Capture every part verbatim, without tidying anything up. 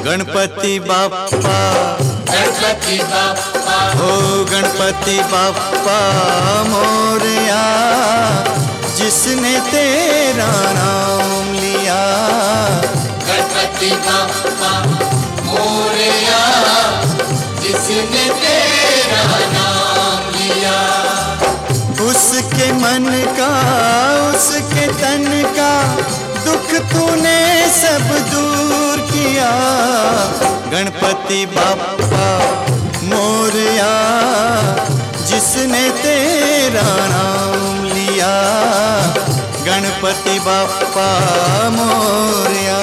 गणपति बाप्पा, गणपति बाप्पा, हो गणपति बाप्पा मोरया, जिसने तेरा नाम लिया। गणपति बाप्पा मोरया, जिसने तेरा नाम लिया। उसके मन का उसके तन का दुख तूने सब दूर किया। गणपति बाप्पा मोरया, जिसने तेरा नाम लिया। गणपति बाप्पा मोरया।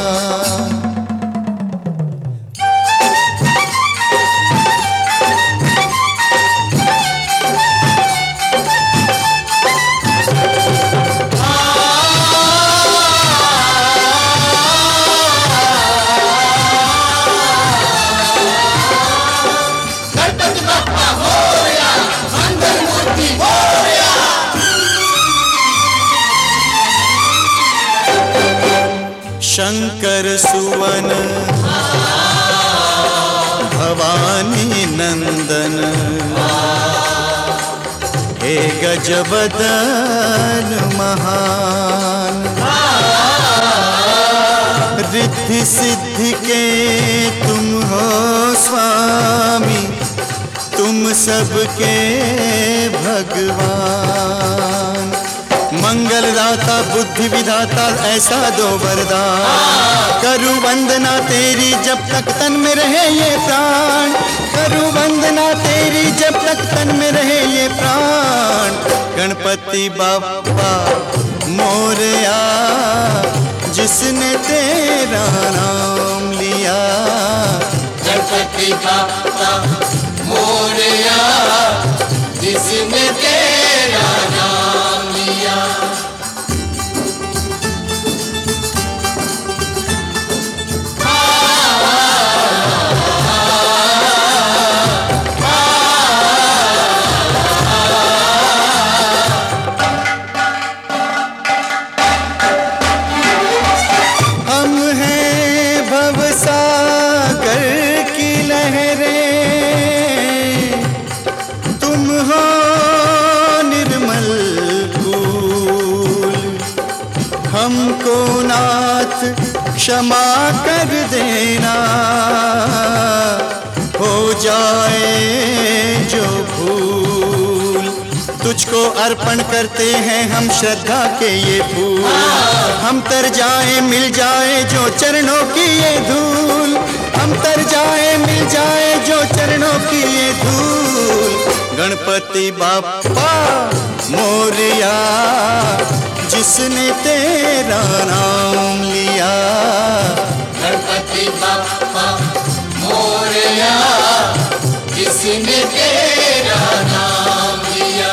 शंकर सुवन भवानी नंदन, हे गजबदन महान। रिद्धि सिद्धि के तुम हो स्वामी, तुम सबके भगवान। मंगल दाता बुद्धि विधाता ऐसा दो वरदान। करूं वंदना तेरी जब तक तन में रहे ये प्राण। करूं वंदना तेरी जब तक तन में रहे ये प्राण। गणपति बाप्पा मोरया, जिसने तेरा नाम लिया। गणपति बाप्पा मोरया, जिसने तेरा नाम लिया। हम हैं भवसागर की लहरें, तुम हो निर्मल कूल। हमको नाथ क्षमा कर देना, हो जाए जो भूल। तुझको अर्पण करते हैं हम श्रद्धा के ये फूल। हम तर जाए मिल जाए जो चरणों की ये धूल। हम तर जाए मिल जाए जो चरणों की ये धूल। गणपति बाप्पा मोरया, जिसने तेरा नाम लिया। गणपति बाप्पा मोरया, जिसने तेरा नाम लिया।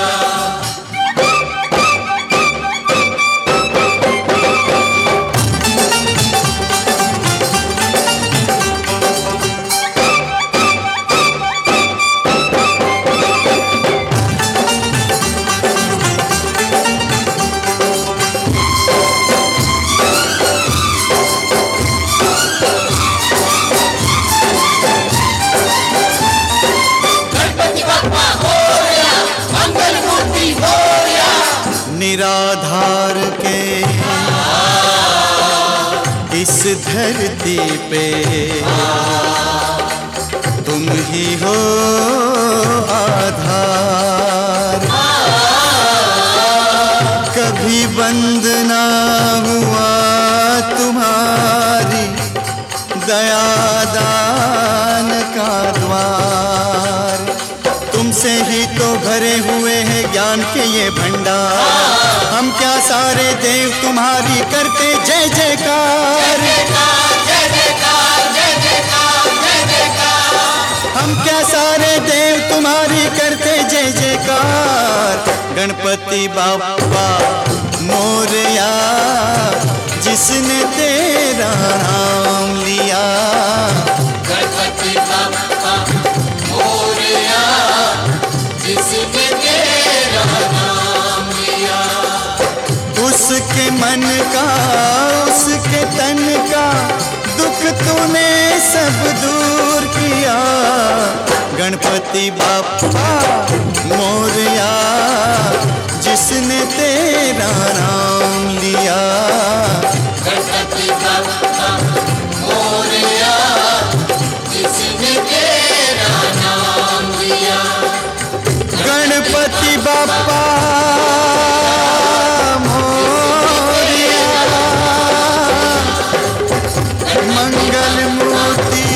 निराधार के इस धरती पे तुम ही हो आधार। कभी बंद ना हुआ तुम्हारी दया दान का द्वार। तुमसे ही तो भरे हुए हैं ज्ञान के ये भंडार। हम क्या सारे देव तुम्हारी करते जय जयकार। हम क्या सारे देव तुम्हारी करते जय जयकार। गणपति बाप्पा मोरया, जिसने तेरा नाम लिया। गणपति बाप्पा मोरया, जिसने तेरा नाम लिया। उसके मन का उसके तन का दुख तूने सब दूर किया, गणपति बाप्पा मोरया, जिसने तेरा नाम लिया। गणपति बाप्पा मोरया, जिसने तेरा नाम लिया। गणपति बाप्पा मोरया, मंगल मूर्ति